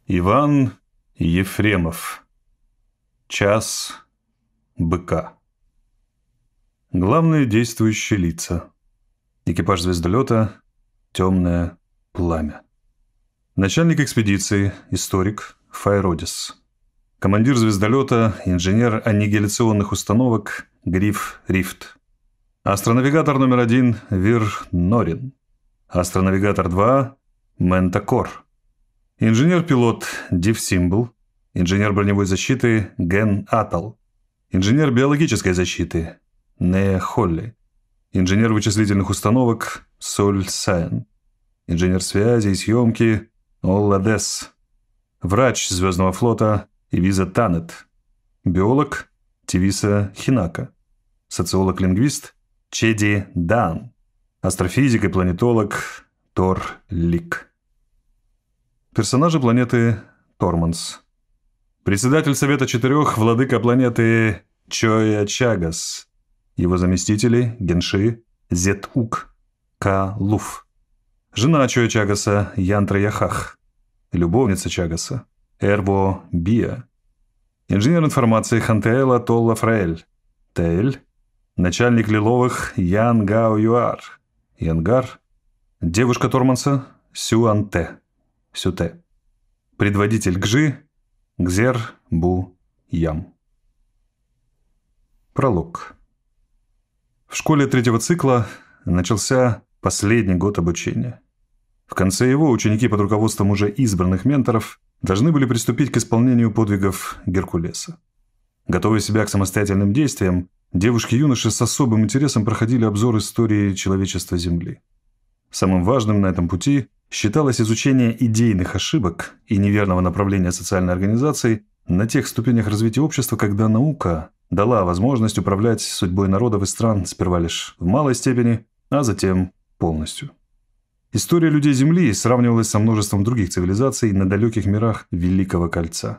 Иван Ефремов. Час быка. Главные действующие лица. Экипаж звездолета «Темное пламя». Начальник экспедиции, историк Файродис. Командир звездолета, инженер аннигиляционных установок Гриф Рифт. Астронавигатор номер 1 Вир Норин. Астронавигатор 2 Ментакор. Инженер-пилот Див Симбл. Инженер броневой защиты Ген Атал. Инженер биологической защиты Нея Холли. Инженер вычислительных установок Соль Сайн. Инженер связи и съемки Олла Десс. Врач Звездного флота Ивиза Танет. Биолог Тивиса Хинака. Социолог-лингвист Чеди Дан. Астрофизик и планетолог Тор Лик. Персонажи планеты Торманс. Председатель Совета Четырех, владыка планеты Чоя Чагас. Его заместители Генши Зетук Ка Луф. Жена Чоя Чагаса Янтра Яхах. Любовница Чагаса Эрбо Бия. Инженер информации Хантеэла Толла Фраэль. Теэль. Начальник Лиловых Ян Гао Юар. Янгар. Девушка Торманса Сюанте. Сюте. Предводитель Гжи Гзер Бу Ям. Пролог. В школе третьего цикла начался последний год обучения. В конце его ученики под руководством уже избранных менторов должны были приступить к исполнению подвигов Геркулеса. Готовя себя к самостоятельным действиям, девушки и юноши с особым интересом проходили обзор истории человечества Земли. Самым важным на этом пути считалось изучение идейных ошибок и неверного направления социальной организации на тех ступенях развития общества, когда наука дала возможность управлять судьбой народов и стран сперва лишь в малой степени, а затем полностью. История людей Земли сравнивалась со множеством других цивилизаций на далеких мирах Великого Кольца.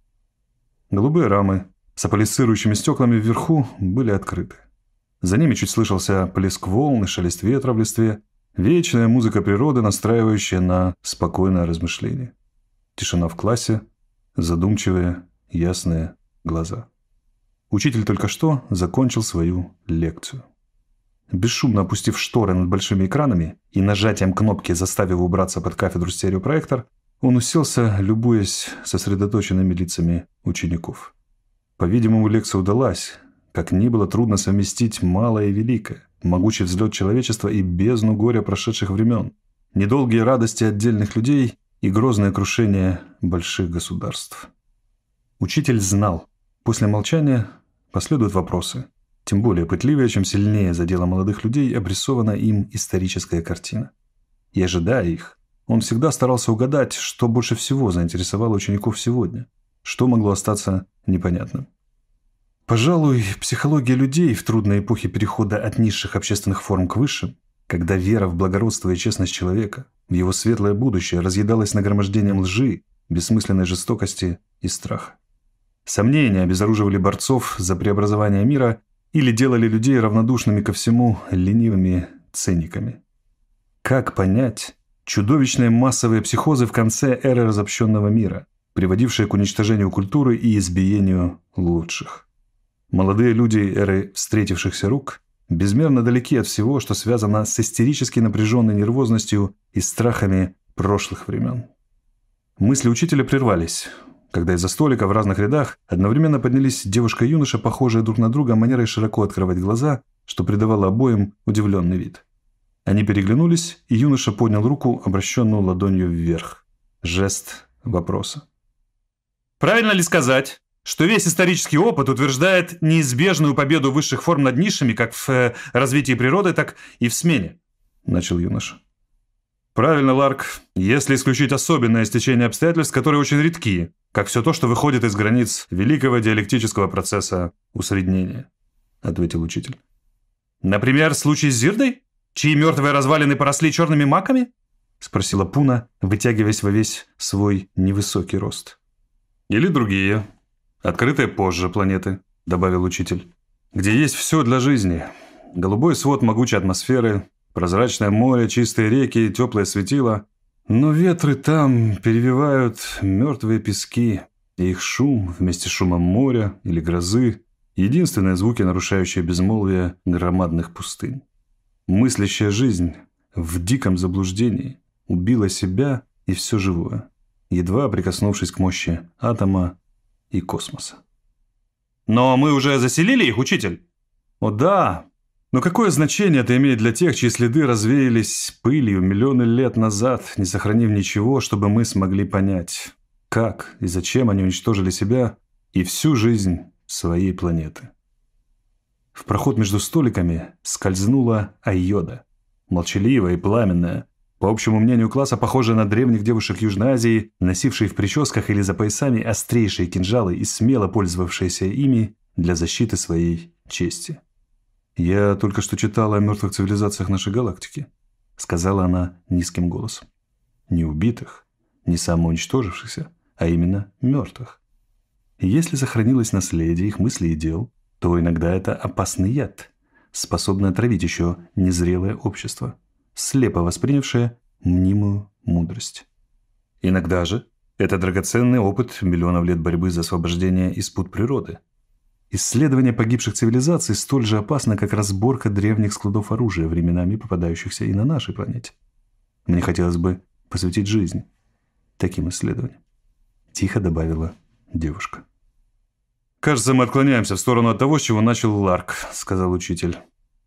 Голубые рамы с аполисцирующими стеклами вверху были открыты. За ними чуть слышался плеск волн и шелест ветра в листве, вечная музыка природы, настраивающая на спокойное размышление. Тишина в классе, задумчивые, ясные глаза. Учитель только что закончил свою лекцию. Бесшумно опустив шторы над большими экранами и нажатием кнопки заставив убраться под кафедру стереопроектор, он уселся, любуясь сосредоточенными лицами учеников. По-видимому, лекция удалась. Как ни было трудно совместить малое и великое, могучий взлет человечества и бездну горя прошедших времен, недолгие радости отдельных людей и грозное крушение больших государств. Учитель знал, после молчания последуют вопросы, тем более пытливее, чем сильнее задела молодых людей обрисована им историческая картина. И ожидая их, он всегда старался угадать, что больше всего заинтересовало учеников сегодня, что могло остаться непонятным. Пожалуй, психология людей в трудной эпохе перехода от низших общественных форм к высшим, когда вера в благородство и честность человека, в его светлое будущее разъедалась нагромождением лжи, бессмысленной жестокости и страха. Сомнения обезоруживали борцов за преобразование мира или делали людей равнодушными ко всему ленивыми циниками. Как понять чудовищные массовые психозы в конце эры разобщенного мира, приводившие к уничтожению культуры и избиению лучших? Молодые люди эры встретившихся рук безмерно далеки от всего, что связано с истерически напряженной нервозностью и страхами прошлых времен. Мысли учителя прервались, когда из-за столика в разных рядах одновременно поднялись девушка и юноша, похожие друг на друга манерой широко открывать глаза, что придавало обоим удивленный вид. Они переглянулись, и юноша поднял руку, обращенную ладонью вверх. Жест вопроса. «Правильно ли сказать, что весь исторический опыт утверждает неизбежную победу высших форм над низшими как в развитии природы, так и в смене?» – начал юноша. «Правильно, Ларк, если исключить особенное стечение обстоятельств, которые очень редки, как все то, что выходит из границ великого диалектического процесса усреднения», – ответил учитель. «Например, случай с Зирдой, чьи мертвые развалины поросли черными маками?» – спросила Пуна, вытягиваясь во весь свой невысокий рост. «Или другие, открытые позже планеты», – добавил учитель, – «где есть все для жизни. Голубой свод могучей атмосферы, прозрачное море, чистые реки, теплое светило, Но ветры там перевивают мертвые пески, и их шум вместе с шумом моря или грозы – единственные звуки, нарушающие безмолвие громадных пустынь. Мыслящая жизнь в диком заблуждении убила себя и все живое, едва прикоснувшись к мощи атома и космоса. Но мы уже заселили их, учитель? О да, но какое значение это имеет для тех, чьи следы развеялись пылью миллионы лет назад, не сохранив ничего, чтобы мы смогли понять, как и зачем они уничтожили себя и всю жизнь своей планеты. В проход между столиками скользнула Айода, молчаливая и пламенная, по общему мнению класса, похожая на древних девушек Южной Азии, носившие в прическах или за поясами острейшие кинжалы и смело пользовавшиеся ими для защиты своей чести. «Я только что читала о мертвых цивилизациях нашей галактики», — сказала она низким голосом. «Не убитых, не самоуничтожившихся, а именно мертвых. И если сохранилось наследие их мыслей и дел, то иногда это опасный яд, способный отравить еще незрелое общество, слепо воспринявшее мнимую мудрость. Иногда же это драгоценный опыт миллионов лет борьбы за освобождение из пут природы. Исследование погибших цивилизаций столь же опасно, как разборка древних складов оружия, временами попадающихся и на нашей планете. Мне хотелось бы посвятить жизнь таким исследованиям», – тихо добавила девушка. «Кажется, мы отклоняемся в сторону от того, с чего начал Ларк», – сказал учитель.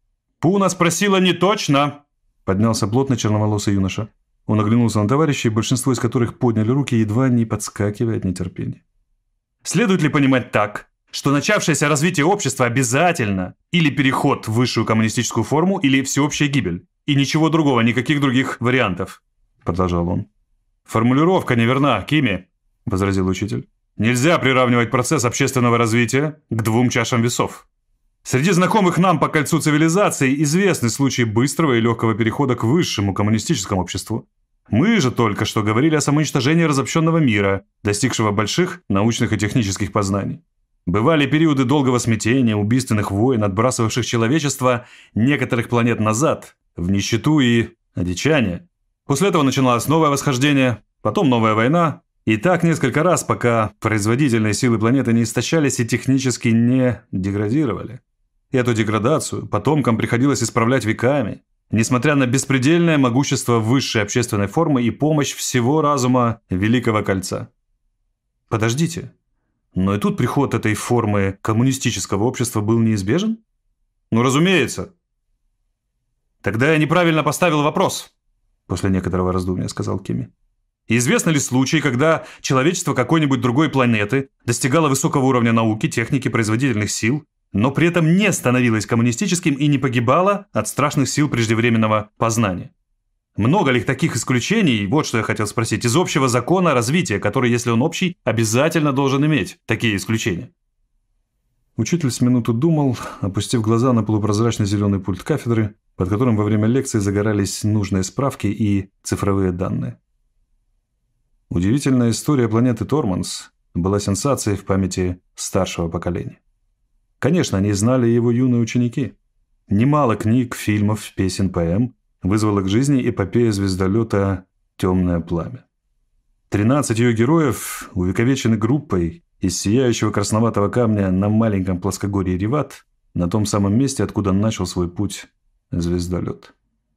«Пуна спросила не точно!» – поднялся плотный черноволосый юноша. Он оглянулся на товарищей, большинство из которых подняли руки, едва не подскакивая от нетерпения. «Следует ли понимать так, что начавшееся развитие общества обязательно или переход в высшую коммунистическую форму, или всеобщая гибель, и ничего другого, никаких других вариантов?» – продолжал он. «Формулировка неверна, Кими», – возразил учитель. «Нельзя приравнивать процесс общественного развития к двум чашам весов. Среди знакомых нам по кольцу цивилизаций известны случаи быстрого и легкого перехода к высшему коммунистическому обществу. Мы же только что говорили о самоуничтожении разобщенного мира, достигшего больших научных и технических познаний. Бывали периоды долгого смятения, убийственных войн, отбрасывавших человечество некоторых планет назад, в нищету и одичание. После этого начиналось новое восхождение, потом новая война, и так несколько раз, пока производительные силы планеты не истощались и технически не деградировали. Эту деградацию потомкам приходилось исправлять веками, несмотря на беспредельное могущество высшей общественной формы и помощь всего разума Великого Кольца. Подождите. Но и тут приход этой формы коммунистического общества был неизбежен? Ну, разумеется. Тогда я неправильно поставил вопрос, после некоторого раздумья сказал Кими. Известны ли случаи, когда человечество какой-нибудь другой планеты достигало высокого уровня науки, техники, производительных сил, но при этом не становилось коммунистическим и не погибало от страшных сил преждевременного познания? Много ли таких исключений, вот что я хотел спросить, из общего закона развития, который, если он общий, обязательно должен иметь такие исключения? Учитель с минуту думал, опустив глаза на полупрозрачный зеленый пульт кафедры, под которым во время лекции загорались нужные справки и цифровые данные. Удивительная история планеты Торманс была сенсацией в памяти старшего поколения. Конечно, они знали его юные ученики. Немало книг, фильмов, песен, поэм вызвала к жизни эпопея звездолета «Темное пламя». 13 ее героев увековечены группой из сияющего красноватого камня на маленьком плоскогорье Реват, на том самом месте, откуда начал свой путь звездолет.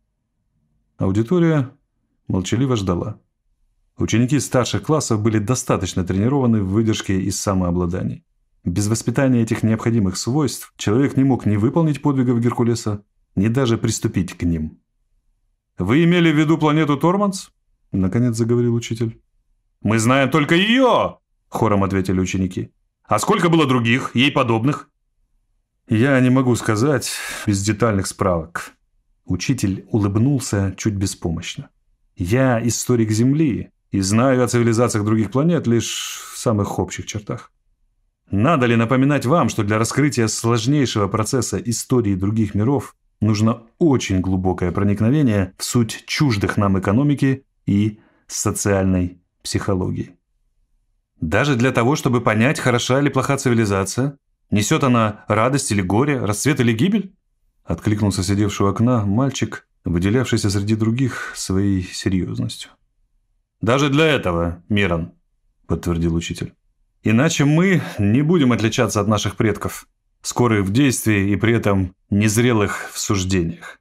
Аудитория молчаливо ждала. Ученики старших классов были достаточно тренированы в выдержке и самообладании. Без воспитания этих необходимых свойств человек не мог ни выполнить подвигов Геркулеса, ни даже приступить к ним. «Вы имели в виду планету Торманс?» – наконец заговорил учитель. «Мы знаем только ее!» – хором ответили ученики. «А сколько было других, ей подобных?» «Я не могу сказать без детальных справок». Учитель улыбнулся чуть беспомощно. «Я историк Земли и знаю о цивилизациях других планет лишь в самых общих чертах. Надо ли напоминать вам, что для раскрытия сложнейшего процесса истории других миров нужно очень глубокое проникновение в суть чуждых нам экономики и социальной психологии? Даже для того, чтобы понять, хороша или плоха цивилизация? Несет она радость или горе, расцвет или гибель?» Откликнулся сидевший у окна мальчик, выделявшийся среди других своей серьезностью. Даже для этого, Мирон, подтвердил учитель. Иначе мы не будем отличаться от наших предков, скорых в действии и при этом незрелых в суждениях.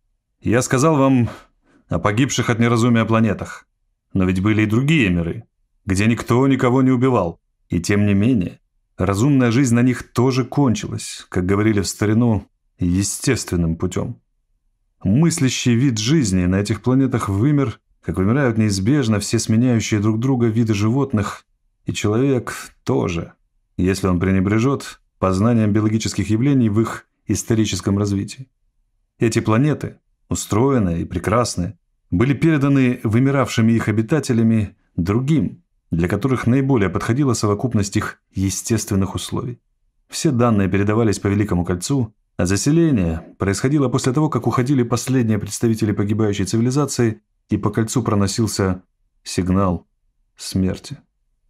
Я сказал вам о погибших от неразумия планетах, но ведь были и другие миры, где никто никого не убивал, и тем не менее разумная жизнь на них тоже кончилась, как говорили в старину, естественным путем. Мыслящий вид жизни на этих планетах вымер, как вымирают неизбежно все сменяющие друг друга виды животных, и человек тоже, если он пренебрежет познанием биологических явлений в их историческом развитии. Эти планеты, устроенные и прекрасные, были переданы вымиравшими их обитателями другим, для которых наиболее подходила совокупность их естественных условий. Все данные передавались по Великому кольцу, а заселение происходило после того, как уходили последние представители погибающей цивилизации, и по кольцу проносился сигнал смерти.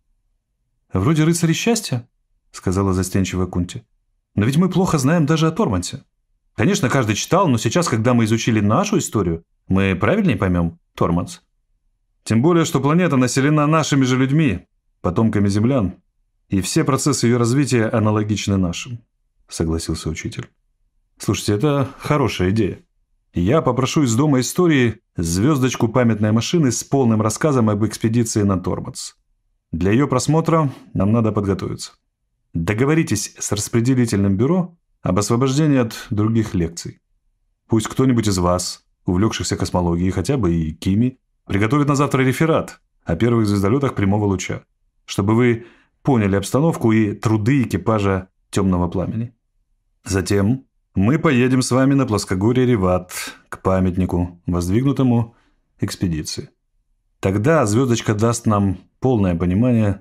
«Вроде рыцарей счастья», — сказала застенчивая Кунти. «Но ведь мы плохо знаем даже о Тормансе. Конечно, каждый читал, но сейчас, когда мы изучили нашу историю, мы правильнее поймем Торманс. Тем более, что планета населена нашими же людьми, потомками землян, и все процессы ее развития аналогичны нашим», — согласился учитель. «Слушайте, это хорошая идея. Я попрошу из Дома истории звездочку памятной машины с полным рассказом об экспедиции на Торманс. Для ее просмотра нам надо подготовиться. Договоритесь с распределительным бюро об освобождении от других лекций. Пусть кто-нибудь из вас, увлекшихся космологией, хотя бы и Кими, приготовит на завтра реферат о первых звездолетах прямого луча, чтобы вы поняли обстановку и труды экипажа «Темного пламени». Затем мы поедем с вами на плоскогорье Реват к памятнику, воздвигнутому экспедиции. Тогда звездочка даст нам полное понимание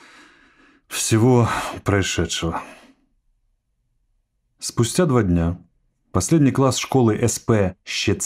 всего происшедшего. Спустя 2 дня последний класс школы СП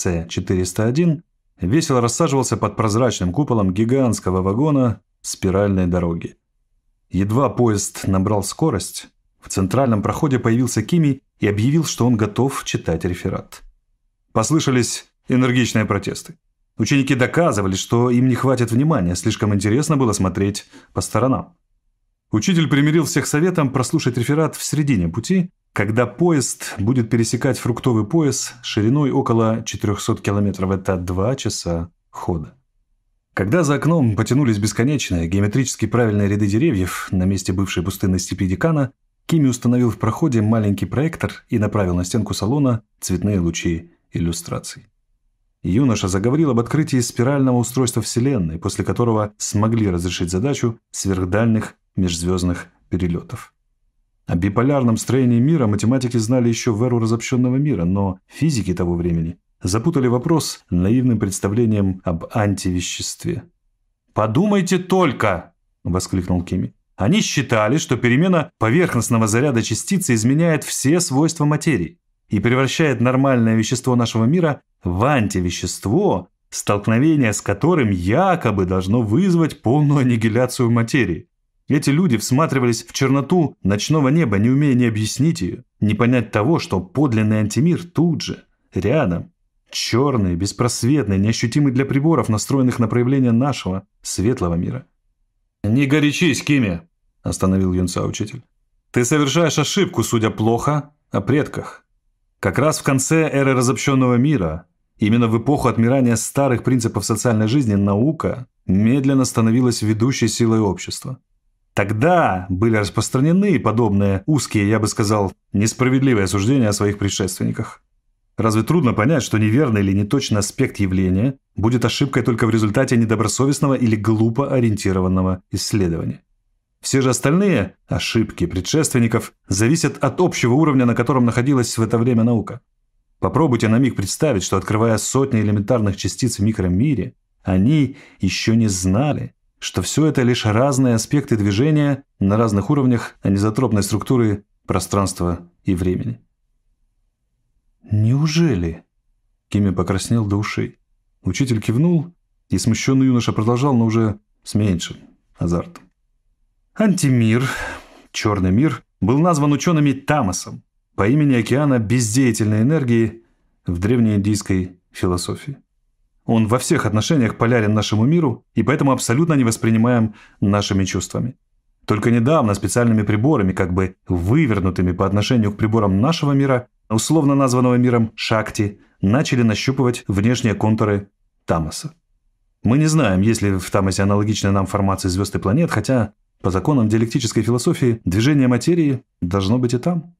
ЩЦ-401 весело рассаживался под прозрачным куполом гигантского вагона спиральной дороги. Едва поезд набрал скорость, в центральном проходе появился Кими и объявил, что он готов читать реферат. Послышались энергичные протесты. Ученики доказывали, что им не хватит внимания, слишком интересно было смотреть по сторонам. Учитель примирил всех советом прослушать реферат в середине пути, когда поезд будет пересекать фруктовый пояс шириной около 400 километров. Это 2 часа хода. Когда за окном потянулись бесконечные, геометрически правильные ряды деревьев на месте бывшей пустынной степи Декана, Кими установил в проходе маленький проектор и направил на стенку салона цветные лучи иллюстраций. Юноша заговорил об открытии спирального устройства Вселенной, после которого смогли разрешить задачу сверхдальних межзвездных перелетов. О биполярном строении мира математики знали еще в эру разобщенного мира, но физики того времени запутали вопрос наивным представлением об антивеществе. «Подумайте только!» – воскликнул Кими. «Они считали, что перемена поверхностного заряда частицы изменяет все свойства материи и превращает нормальное вещество нашего мира в антивещество, столкновение с которым якобы должно вызвать полную аннигиляцию материи. Эти люди всматривались в черноту ночного неба, не умея ни объяснить ее, ни понять того, что подлинный антимир тут же, рядом, черный, беспросветный, неощутимый для приборов, настроенных на проявление нашего светлого мира». «Не горячись, Кими!» – остановил юнца учитель. «Ты совершаешь ошибку, судя плохо, о предках. Как раз в конце эры разобщенного мира, именно в эпоху отмирания старых принципов социальной жизни, наука медленно становилась ведущей силой общества. Тогда были распространены подобные узкие, я бы сказал, несправедливые суждения о своих предшественниках. Разве трудно понять, что неверный или неточный аспект явления будет ошибкой только в результате недобросовестного или глупо ориентированного исследования? Все же остальные ошибки предшественников зависят от общего уровня, на котором находилась в это время наука. Попробуйте на миг представить, что, открывая сотни элементарных частиц в микромире, они еще не знали, что все это лишь разные аспекты движения на разных уровнях анизотропной структуры пространства и времени. «Неужели?» Кими покраснел до ушей. Учитель кивнул, и смущенный юноша продолжал, но уже с меньшим азартом. Антимир, черный мир, был назван учеными Тамосом по имени океана бездеятельной энергии в древнеиндийской философии. Он во всех отношениях полярен нашему миру и поэтому абсолютно не воспринимаем нашими чувствами. Только недавно специальными приборами, как бы вывернутыми по отношению к приборам нашего мира, условно названного миром Шакти, начали нащупывать внешние контуры Тамаса. Мы не знаем, есть ли в Тамасе аналогичная нам формации звезд и планет, хотя по законам диалектической философии движение материи должно быть и там.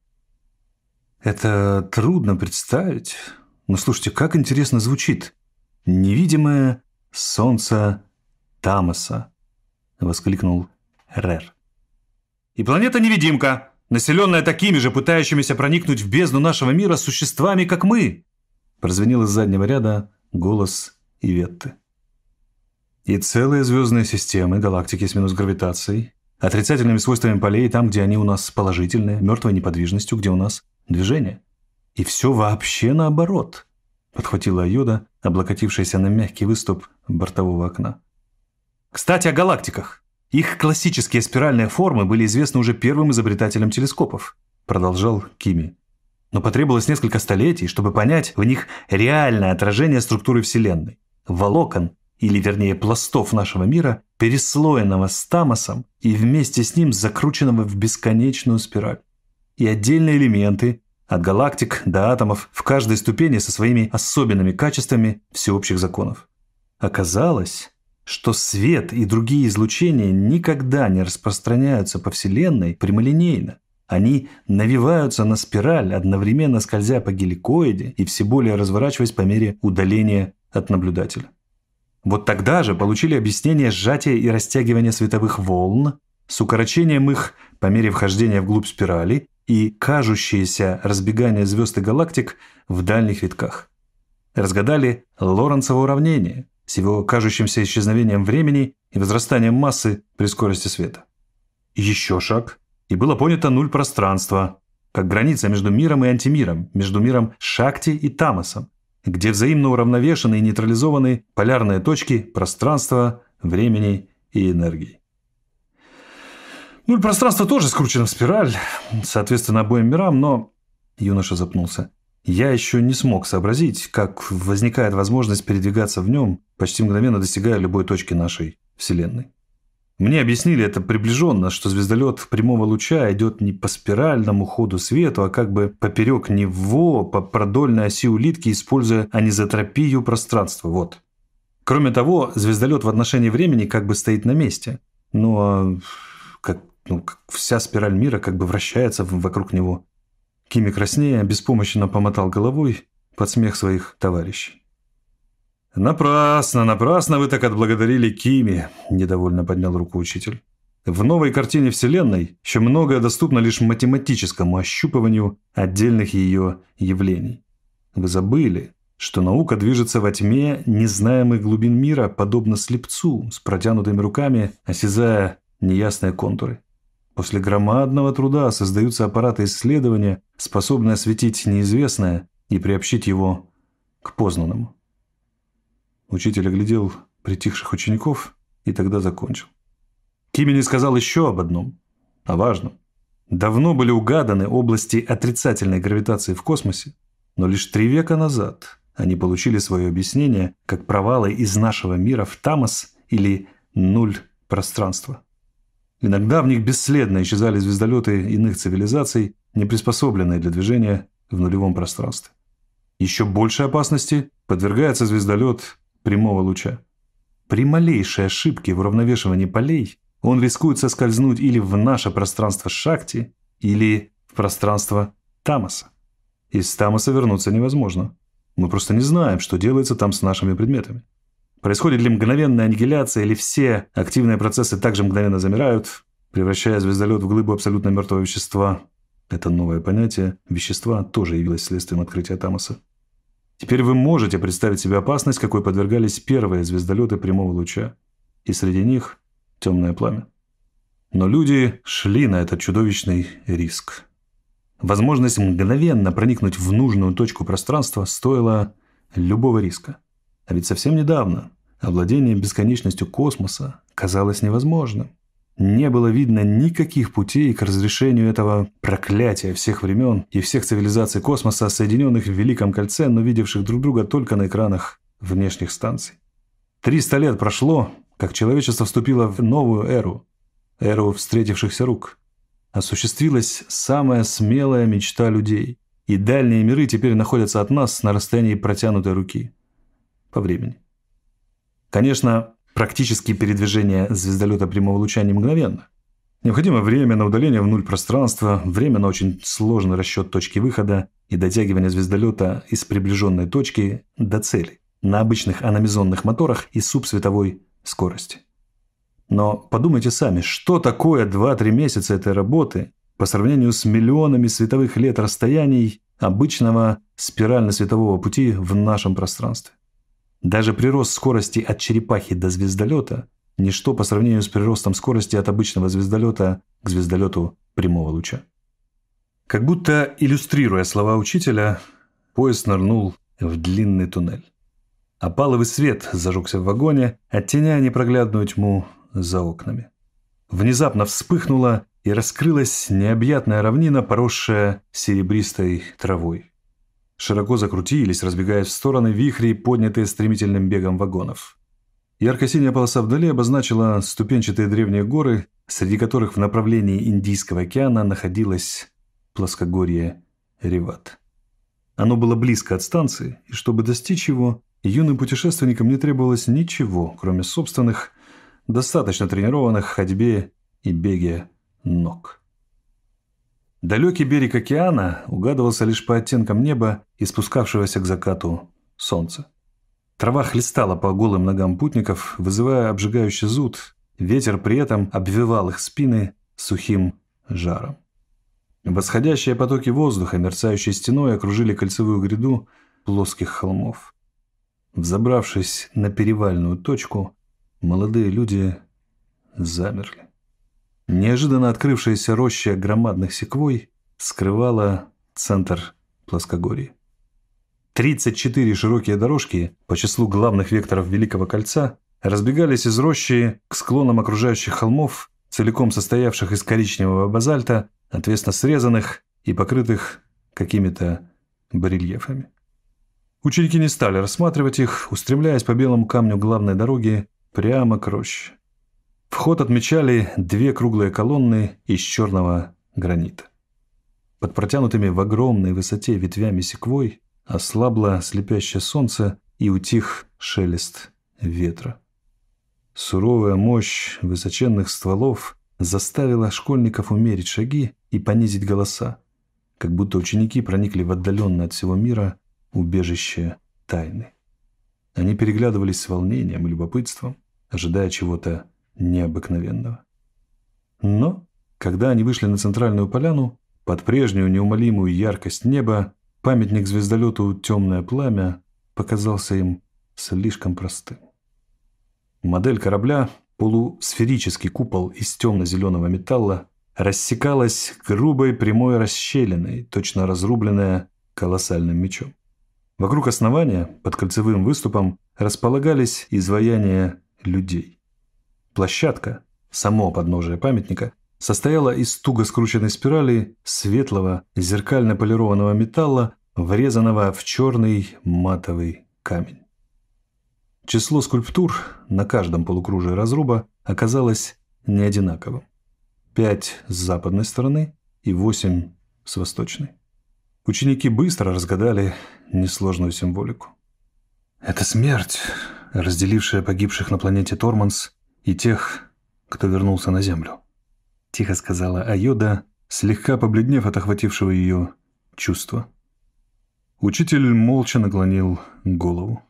Это трудно представить, но слушайте, как интересно звучит. «Невидимое солнце Тамаса», — воскликнул Рер. «И планета-невидимка, населенная такими же, пытающимися проникнуть в бездну нашего мира существами, как мы», — прозвенел из заднего ряда голос Иветты. «И целые звездные системы, галактики с минус гравитацией, отрицательными свойствами полей там, где они у нас положительные, мертвой неподвижностью, где у нас движение. И все вообще наоборот», — подхватила Айода, облокотившаяся на мягкий выступ бортового окна. «Кстати, о галактиках. Их классические спиральные формы были известны уже первым изобретателям телескопов», — продолжал Кими. «Но потребовалось несколько столетий, чтобы понять в них реальное отражение структуры Вселенной, волокон, или вернее пластов нашего мира, переслоенного с Тамасом и вместе с ним закрученного в бесконечную спираль. И отдельные элементы, от галактик до атомов, в каждой ступени со своими особенными качествами всеобщих законов. Оказалось, что свет и другие излучения никогда не распространяются по Вселенной прямолинейно. Они навиваются на спираль, одновременно скользя по геликоиде и все более разворачиваясь по мере удаления от наблюдателя. Вот тогда же получили объяснение сжатия и растягивания световых волн с укорочением их по мере вхождения вглубь спирали и кажущееся разбегание звезд и галактик в дальних витках. Разгадали Лоренцово уравнение с его кажущимся исчезновением времени и возрастанием массы при скорости света. Еще шаг, и было понято нуль пространства, как граница между миром и антимиром, между миром Шакти и Тамасом, где взаимно уравновешены и нейтрализованы полярные точки пространства, времени и энергии. Нуль пространства тоже скручено в спираль, соответственно обоим мирам, но... Юноша запнулся. Я еще не смог сообразить, как возникает возможность передвигаться в нем, почти мгновенно достигая любой точки нашей Вселенной. Мне объяснили это приближенно, что звездолет прямого луча идет не по спиральному ходу свету, а как бы поперек него, по продольной оси улитки, используя анизотропию пространства. Вот. Кроме того, звездолет в отношении времени как бы стоит на месте. Но как вся спираль мира как бы вращается вокруг него. Кими краснея беспомощно помотал головой под смех своих товарищей. «Напрасно вы так отблагодарили Кими», – недовольно поднял руку учитель. «В новой картине Вселенной еще многое доступно лишь математическому ощупыванию отдельных ее явлений. Вы забыли, что наука движется во тьме незнаемых глубин мира, подобно слепцу, с протянутыми руками, осязая неясные контуры. После громадного труда создаются аппараты исследования, способные осветить неизвестное и приобщить его к познанному». Учитель оглядел притихших учеников и тогда закончил. Кими не сказал еще об одном, о важном. Давно были угаданы области отрицательной гравитации в космосе, но лишь 3 века назад они получили свое объяснение как провалы из нашего мира в Тамас или нуль пространства. Иногда в них бесследно исчезали звездолеты иных цивилизаций, не приспособленные для движения в нулевом пространстве. Еще большей опасности подвергается звездолет прямого луча. При малейшей ошибке в уравновешивании полей он рискует соскользнуть или в наше пространство Шакти, или в пространство Тамаса. Из Тамаса вернуться невозможно. Мы просто не знаем, что делается там с нашими предметами. Происходит ли мгновенная аннигиляция, или все активные процессы также мгновенно замирают, превращая звездолет в глыбу абсолютно мертвого вещества. Это новое понятие вещества тоже явилось следствием открытия Тамаса. Теперь вы можете представить себе опасность, какой подвергались первые звездолеты прямого луча. И среди них темное пламя. Но люди шли на этот чудовищный риск. Возможность мгновенно проникнуть в нужную точку пространства стоила любого риска. А ведь совсем недавно овладение бесконечностью космоса казалось невозможным. Не было видно никаких путей к разрешению этого проклятия всех времен и всех цивилизаций космоса, соединенных в Великом Кольце, но видевших друг друга только на экранах внешних станций. 300 лет прошло, как человечество вступило в новую эру встретившихся рук. Осуществилась самая смелая мечта людей, и дальние миры теперь находятся от нас на расстоянии протянутой руки. По времени. Конечно, практические передвижения звездолета прямого луча не мгновенно. Необходимо время на удаление в нуль пространства, время на очень сложный расчет точки выхода и дотягивание звездолета из приближенной точки до цели на обычных аномизонных моторах и субсветовой скорости. Но подумайте сами, что такое 2-3 месяца этой работы по сравнению с миллионами световых лет расстояний обычного спирально-светового пути в нашем пространстве. Даже прирост скорости от черепахи до звездолета – ничто по сравнению с приростом скорости от обычного звездолета к звездолету прямого луча. Как будто иллюстрируя слова учителя, поезд нырнул в длинный туннель. Опаловый свет зажегся в вагоне, оттеняя непроглядную тьму за окнами. Внезапно вспыхнула и раскрылась необъятная равнина, поросшая серебристой травой. Широко закрутились, разбегаясь в стороны вихри, поднятые стремительным бегом вагонов. Ярко-синяя полоса вдали обозначила ступенчатые древние горы, среди которых в направлении Индийского океана находилось плоскогорье Реват. Оно было близко от станции, и чтобы достичь его, юным путешественникам не требовалось ничего, кроме собственных, достаточно тренированных в ходьбе и беге ног. Далекий берег океана угадывался лишь по оттенкам неба и спускавшегося к закату солнца. Трава хлестала по голым ногам путников, вызывая обжигающий зуд, ветер при этом обвивал их спины сухим жаром. Восходящие потоки воздуха, мерцающей стеной, окружили кольцевую гряду плоских холмов. Взобравшись на перевальную точку, молодые люди замерли. Неожиданно открывшаяся роща громадных секвой скрывала центр плоскогорья. 34 широкие дорожки по числу главных векторов Великого Кольца разбегались из рощи к склонам окружающих холмов, целиком состоявших из коричневого базальта, отвесно срезанных и покрытых какими-то барельефами. Ученики не стали рассматривать их, устремляясь по белому камню главной дороги прямо к роще. Вход отмечали 2 круглые колонны из черного гранита. Под протянутыми в огромной высоте ветвями секвой ослабло слепящее солнце и утих шелест ветра. Суровая мощь высоченных стволов заставила школьников умерить шаги и понизить голоса, как будто ученики проникли в отдаленное от всего мира убежище тайны. Они переглядывались с волнением и любопытством, ожидая чего-то необыкновенного. Но, когда они вышли на центральную поляну, под прежнюю неумолимую яркость неба, памятник звездолету «Темное пламя» показался им слишком простым. Модель корабля, полусферический купол из темно-зеленого металла, рассекалась грубой прямой расщелиной, точно разрубленная колоссальным мечом. Вокруг основания, под кольцевым выступом, располагались изваяния людей. Площадка, само подножие памятника, состояла из туго скрученной спирали светлого зеркально-полированного металла, врезанного в черный матовый камень. Число скульптур на каждом полукружии разруба оказалось неодинаковым. 5 с западной стороны и 8 с восточной. Ученики быстро разгадали несложную символику. Это смерть, разделившая погибших на планете Торманс и тех, кто вернулся на Землю, тихо сказала Айода, слегка побледнев от охватившего ее чувства. Учитель молча наклонил голову.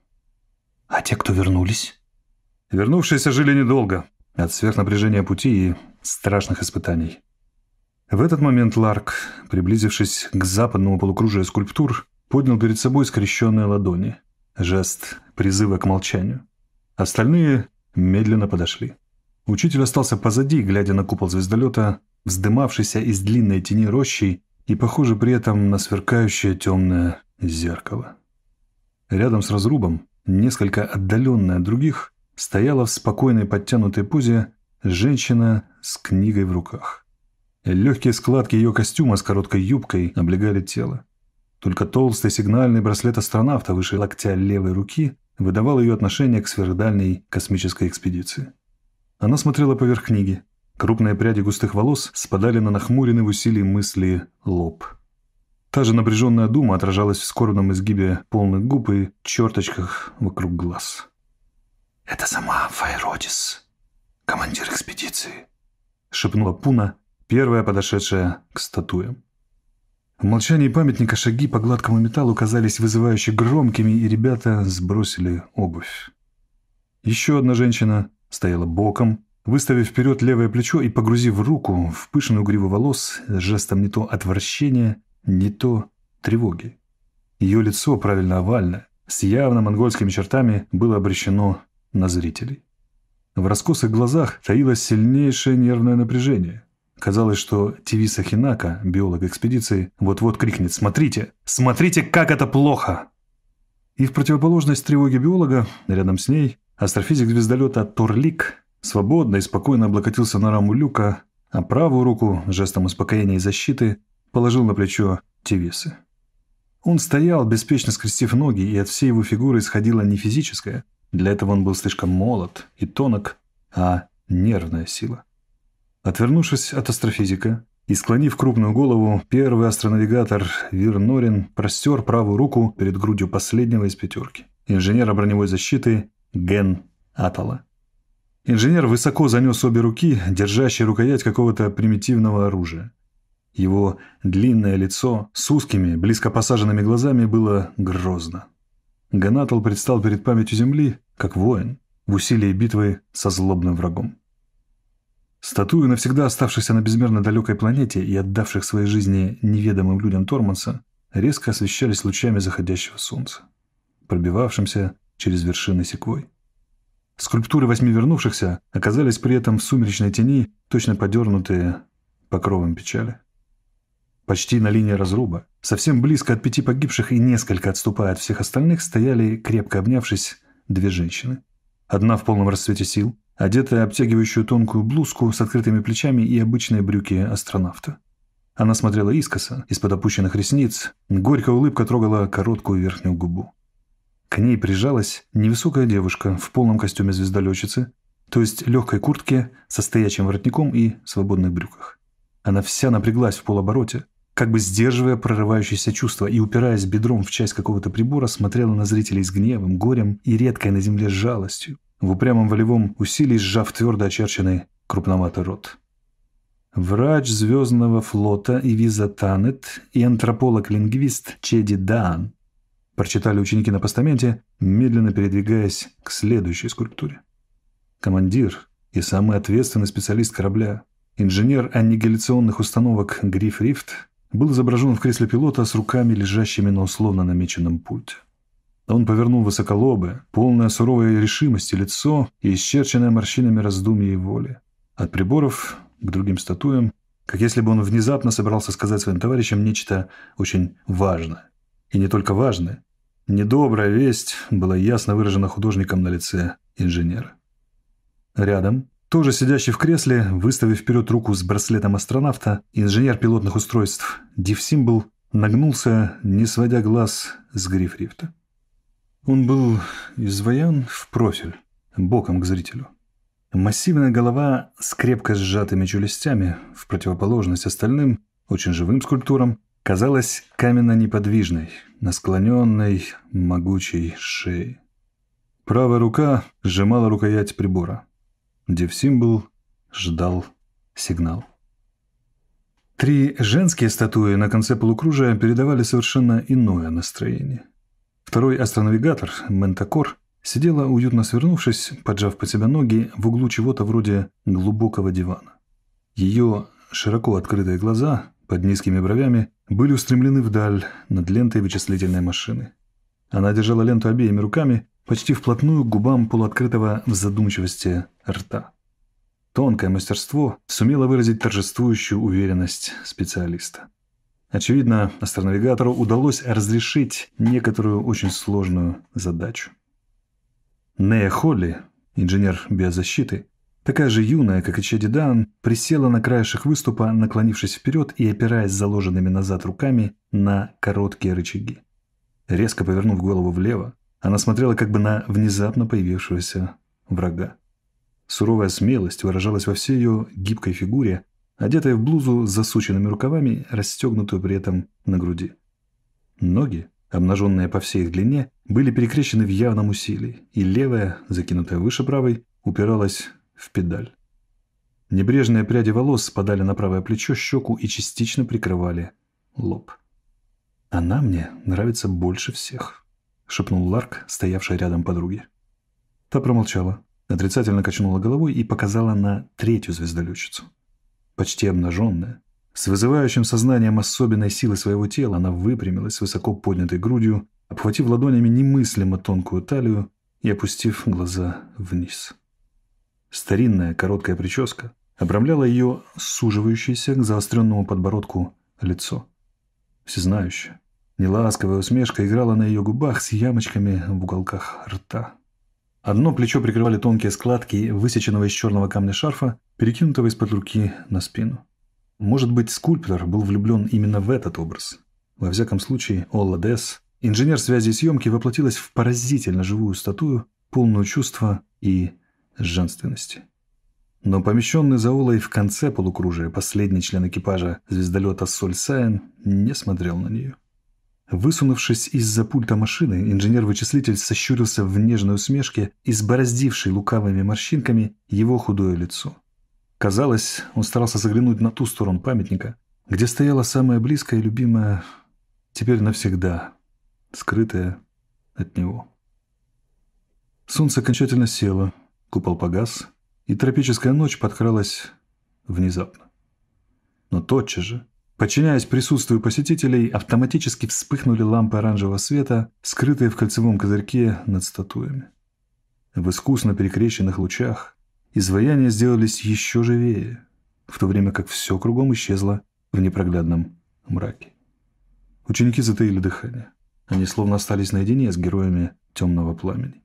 А те, кто вернулись? Вернувшиеся жили недолго, от сверхнапряжения пути и страшных испытаний. В этот момент Ларк, приблизившись к западному полукружию скульптур, поднял перед собой скрещенные ладони. Жест призыва к молчанию. Остальные медленно подошли. Учитель остался позади, глядя на купол звездолета, вздымавшийся из длинной тени рощи и, похоже, при этом на сверкающее темное зеркало. Рядом с разрубом, несколько отдаленная от других, стояла в спокойной подтянутой позе женщина с книгой в руках. Легкие складки ее костюма с короткой юбкой облегали тело. Только толстый сигнальный браслет астронавта выше локтя левой руки выдавал ее отношение к сверхдальней космической экспедиции. Она смотрела поверх книги. Крупные пряди густых волос спадали на нахмуренный в усилии мысли лоб. Та же напряженная дума отражалась в скорбном изгибе полных губ и черточках вокруг глаз. «Это сама Файродис, командир экспедиции», — шепнула Пуна, первая подошедшая к статуям. В молчании памятника шаги по гладкому металлу казались вызывающе громкими, и ребята сбросили обувь. Еще одна женщина стояла боком, выставив вперед левое плечо и погрузив руку в пышную гриву волос с жестом не то отвращения, не то тревоги. Ее лицо, правильно овальное, с явно монгольскими чертами, было обращено на зрителей. В раскосых глазах таилось сильнейшее нервное напряжение. Казалось, что Тивиса Хинака, биолог экспедиции, вот-вот крикнет «Смотрите! Смотрите, как это плохо!». И в противоположность тревоге биолога, рядом с ней, астрофизик звездолета Торлик свободно и спокойно облокотился на раму люка, а правую руку, жестом успокоения и защиты, положил на плечо Тивисы. Он стоял, беспечно скрестив ноги, и от всей его фигуры исходила не физическая, для этого он был слишком молод и тонок, а нервная сила. Отвернувшись от астрофизика и склонив крупную голову, первый астронавигатор Вир Норин простер правую руку перед грудью последнего из пятерки, инженера броневой защиты Ген Атала. Инженер высоко занес обе руки, держащие рукоять какого-то примитивного оружия. Его длинное лицо с узкими, близко посаженными глазами было грозно. Ген Атал предстал перед памятью Земли, как воин, в усилии битвы со злобным врагом. Статуи, навсегда оставшихся на безмерно далекой планете и отдавших своей жизни неведомым людям Торманса, резко освещались лучами заходящего солнца, пробивавшимся через вершины секвой. Скульптуры 8 вернувшихся оказались при этом в сумеречной тени, точно подернутые покровом печали. Почти на линии разруба, совсем близко от 5 погибших и несколько отступая от всех остальных, стояли, крепко обнявшись, 2 женщины. Одна в полном расцвете сил, одетая обтягивающую тонкую блузку с открытыми плечами и обычные брюки астронавта. Она смотрела искоса, из-под опущенных ресниц, горькая улыбка трогала короткую верхнюю губу. К ней прижалась невысокая девушка в полном костюме звездолетчицы, то есть легкой куртке со стоячим воротником и свободных брюках. Она вся напряглась в полобороте, как бы сдерживая прорывающиеся чувства, и, упираясь бедром в часть какого-то прибора, смотрела на зрителей с гневом, горем и редкой на земле жалостью, в упрямом волевом усилии сжав твердо очерченный крупноватый рот. Врач Звездного флота Ивиза Танет и антрополог-лингвист Чеди Даан, прочитали ученики на постаменте, медленно передвигаясь к следующей скульптуре. Командир и самый ответственный специалист корабля, инженер аннигиляционных установок Гриф Рифт, был изображен в кресле пилота с руками, лежащими на условно намеченном пульте. Он повернул высоколобое, полное суровой решимости лицо и исчерченное морщинами раздумья и воли. От приборов к другим статуям, как если бы он внезапно собирался сказать своим товарищам нечто очень важное. И не только важное. Недобрая весть была ясно выражена художником на лице инженера. Рядом, тоже сидящий в кресле, выставив вперед руку с браслетом астронавта, инженер пилотных устройств Див-Симбл нагнулся, не сводя глаз с Гриф Рифта. Он был изваян в профиль, боком к зрителю. Массивная голова с крепко сжатыми челюстями, в противоположность остальным, очень живым скульптурам, казалась каменно-неподвижной, на склоненной, могучей шее. Правая рука сжимала рукоять прибора. Див-Симбл ждал сигнал. 3 женские статуи на конце полукружия передавали совершенно иное настроение. Второй астронавигатор, Ментакор, сидела, уютно свернувшись, поджав под себя ноги, в углу чего-то вроде глубокого дивана. Ее широко открытые глаза под низкими бровями были устремлены вдаль над лентой вычислительной машины. Она держала ленту обеими руками, почти вплотную к губам полуоткрытого в задумчивости рта. Тонкое мастерство сумело выразить торжествующую уверенность специалиста. Очевидно, астронавигатору удалось разрешить некоторую очень сложную задачу. Нея Холли, инженер биозащиты, такая же юная, как и Чеди Даан, присела на краешек выступа, наклонившись вперед и опираясь заложенными назад руками на короткие рычаги. Резко повернув голову влево, Она смотрела как бы на внезапно появившегося врага. Суровая смелость выражалась во всей ее гибкой фигуре, одетая в блузу с засученными рукавами, расстегнутую при этом на груди. Ноги, обнаженные по всей их длине, были перекрещены в явном усилии, и левая, закинутая выше правой, упиралась в педаль. Небрежные пряди волос спадали на правое плечо, щеку и частично прикрывали лоб. «Она мне нравится больше всех», — шепнул Ларк, стоявший рядом подруге. Та промолчала, отрицательно качнула головой и показала на третью звездолетчицу. Почти обнаженная, с вызывающим сознанием особенной силы своего тела, она выпрямилась с высоко поднятой грудью, обхватив ладонями немыслимо тонкую талию и опустив глаза вниз. Старинная короткая прическа обрамляла ее суживающееся к заостренному подбородку лицо. Всезнающая, неласковая усмешка играла на ее губах с ямочками в уголках рта. Одно плечо прикрывали тонкие складки высеченного из черного камня шарфа, перекинутого из-под руки на спину. Может быть, скульптор был влюблен именно в этот образ. Во всяком случае, Олла Десс, инженер связи и съемки, воплотилась в поразительно живую статую, полную чувства и женственности. Но помещенный за Олой в конце полукружия последний член экипажа звездолета Соль Сайн не смотрел на нее. Высунувшись из-за пульта машины, инженер-вычислитель сощурился в нежной усмешке, избороздившей лукавыми морщинками его худое лицо. Казалось, он старался заглянуть на ту сторону памятника, где стояла самая близкая и любимая, теперь навсегда, скрытая от него. Солнце окончательно село, купол погас, и тропическая ночь подкралась внезапно. Но тотчас же, подчиняясь присутствию посетителей, автоматически вспыхнули лампы оранжевого света, скрытые в кольцевом козырьке над статуями. В искусно перекрещенных лучах изваяния сделались еще живее, в то время как все кругом исчезло в непроглядном мраке. Ученики затаили дыхание. Они словно остались наедине с героями темного пламени.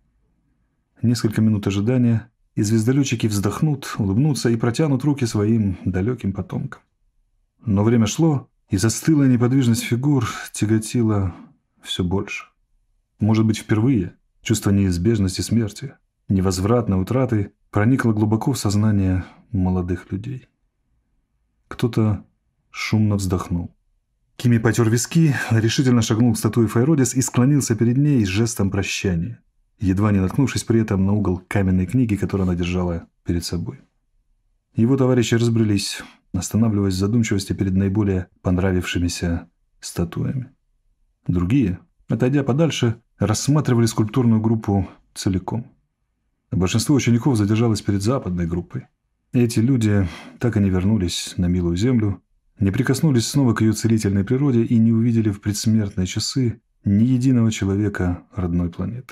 Несколько минут ожидания, и звездолетчики вздохнут, улыбнутся и протянут руки своим далеким потомкам. Но время шло, и застылая неподвижность фигур тяготила все больше. Может быть, впервые чувство неизбежности смерти, невозвратной утраты проникло глубоко в сознание молодых людей. Кто-то шумно вздохнул. Кими потер виски, решительно шагнул к статуе Файродис и склонился перед ней с жестом прощания, едва не наткнувшись при этом на угол каменной книги, которую она держала перед собой. Его товарищи разбрелись, останавливаясь в задумчивости перед наиболее понравившимися статуями. Другие, отойдя подальше, рассматривали скульптурную группу целиком. Большинство учеников задержалось перед западной группой. Эти люди так и не вернулись на милую землю, не прикоснулись снова к ее целительной природе и не увидели в предсмертные часы ни единого человека родной планеты.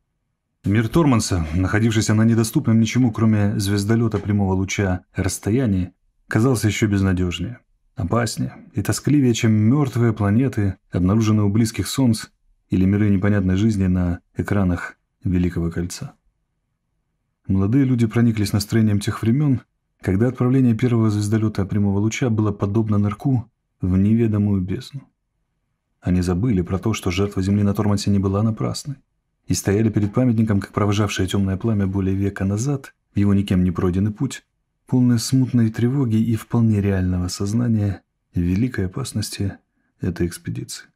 Мир Торманса, находившийся на недоступном ничему, кроме звездолета прямого луча, расстоянии, казался еще безнадежнее, опаснее и тоскливее, чем мертвые планеты, обнаруженные у близких солнц или миры непонятной жизни на экранах Великого Кольца. Молодые люди прониклись настроением тех времен, когда отправление первого звездолета прямого луча было подобно нырку в неведомую бездну. Они забыли про то, что жертва Земли на Тормансе не была напрасной, и стояли перед памятником, как провожавшее темное пламя более века назад, в его никем не пройденный путь, полное смутной тревоги и вполне реального сознания великой опасности этой экспедиции.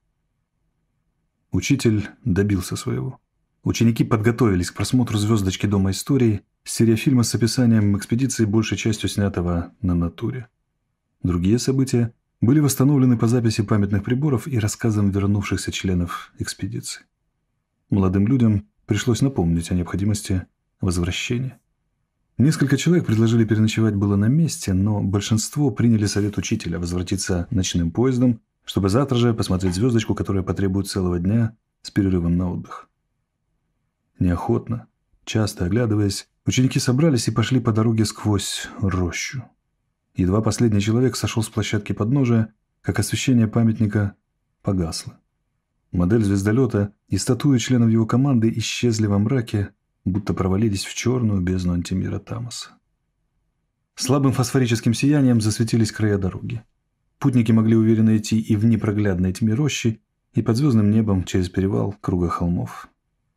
Учитель добился своего. Ученики подготовились к просмотру «Звездочки Дома истории», серия фильма с описанием экспедиции, большей частью снятого на натуре. Другие события были восстановлены по записи памятных приборов и рассказам вернувшихся членов экспедиции. Молодым людям пришлось напомнить о необходимости возвращения. Несколько человек предложили переночевать было на месте, но большинство приняли совет учителя возвратиться ночным поездом, чтобы завтра же посмотреть звездочку, которая потребует целого дня с перерывом на отдых. Неохотно, часто оглядываясь, ученики собрались и пошли по дороге сквозь рощу. Едва последний человек сошел с площадки подножия, как освещение памятника погасло. Модель звездолета и статуи членов его команды исчезли во мраке, будто провалились в черную бездну антимира Тамоса. Слабым фосфорическим сиянием засветились края дороги. Путники могли уверенно идти и в непроглядной тьме рощи, и под звездным небом через перевал круга холмов.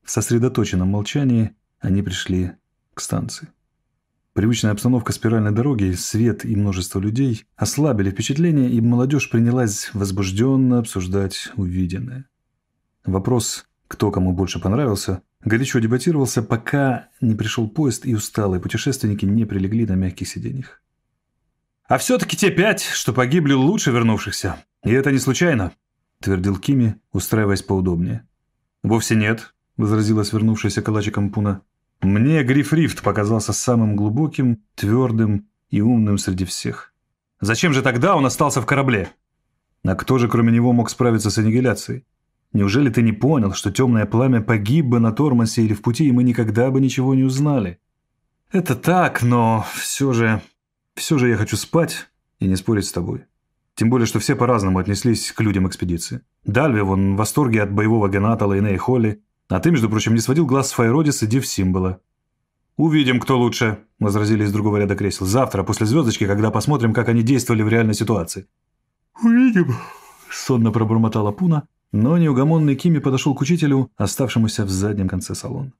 В сосредоточенном молчании они пришли к станции. Привычная обстановка спиральной дороги, свет и множество людей ослабили впечатление, и молодежь принялась возбужденно обсуждать увиденное. Вопрос, кто кому больше понравился, горячо дебатировался, пока не пришел поезд, и усталые путешественники не прилегли на мягких сиденьях. «А все-таки те 5, что погибли, лучше вернувшихся. И это не случайно», — твердил Кими, устраиваясь поудобнее. «Вовсе нет», — возразила свернувшаяся калачиком Пуна. «Мне Гриф Рифт показался самым глубоким, твердым и умным среди всех. Зачем же тогда он остался в корабле? А кто же кроме него мог справиться с аннигиляцией? Неужели ты не понял, что темное пламя погиб бы на Тормосе или в пути, и мы никогда бы ничего не узнали? Это так, но все же я хочу спать и не спорить с тобой. Тем более, что все по-разному отнеслись к людям экспедиции. Дальви, вон, в восторге от боевого Генатала и Ней Холли. А ты, между прочим, не сводил глаз с Файродис и Див Симбола». «Увидим, кто лучше», — возразили из другого ряда кресел. «Завтра, после звездочки, когда посмотрим, как они действовали в реальной ситуации». «Увидим», — сонно пробормотала Пуна, но неугомонный Кими подошел к учителю, оставшемуся в заднем конце салона.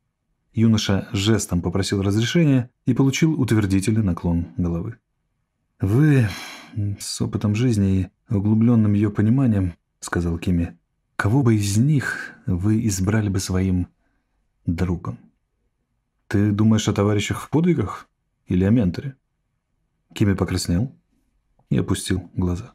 Юноша жестом попросил разрешения и получил утвердительный наклон головы. «Вы с опытом жизни и углубленным ее пониманием, — сказал Кими, — кого бы из них вы избрали бы своим другом? Ты думаешь о товарищах в подвигах или о менторе?» Кими покраснел и опустил глаза.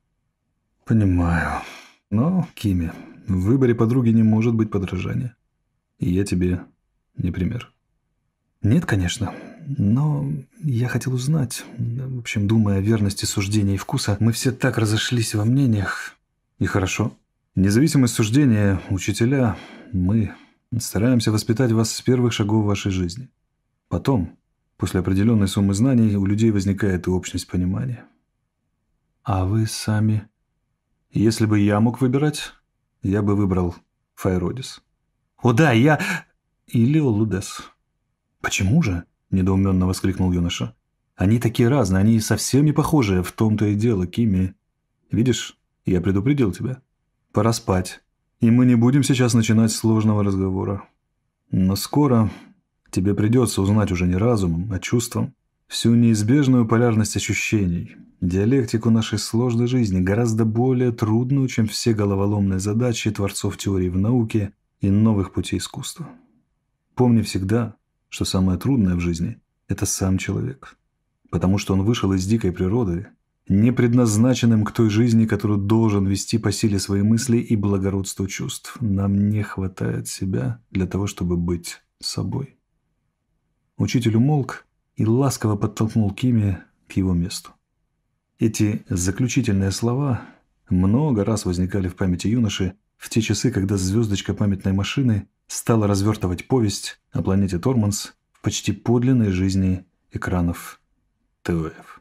«Понимаю. Но, Кими, в выборе подруги не может быть подражания. И я тебе не пример». «Нет, конечно. Но я хотел узнать. В общем, думая о верности суждения и вкуса, мы все так разошлись во мнениях. И хорошо. Независимость суждения, учителя, мы стараемся воспитать вас с первых шагов вашей жизни. Потом, после определенной суммы знаний, у людей возникает и общность понимания. А вы сами? Если бы я мог выбирать, я бы выбрал Файродис». «О да, я...» «Или Олудес». «Почему же?» – недоуменно воскликнул юноша. «Они такие разные, они совсем не похожи, в том-то и дело, Кими. Видишь, я предупредил тебя. Пора спать, и мы не будем сейчас начинать сложного разговора. Но скоро тебе придется узнать уже не разумом, а чувством всю неизбежную полярность ощущений, диалектику нашей сложной жизни, гораздо более трудную, чем все головоломные задачи творцов теории в науке и новых путей искусства. Помни всегда, что самое трудное в жизни – это сам человек, потому что он вышел из дикой природы, не предназначенным к той жизни, которую должен вести по силе свои мысли и благородству чувств. Нам не хватает себя для того, чтобы быть собой». Учитель умолк и ласково подтолкнул Кими к его месту. Эти заключительные слова много раз возникали в памяти юноши в те часы, когда звездочка памятной машины стала развертывать повесть о планете Торманс в почти подлинной жизни экранов ТВФ.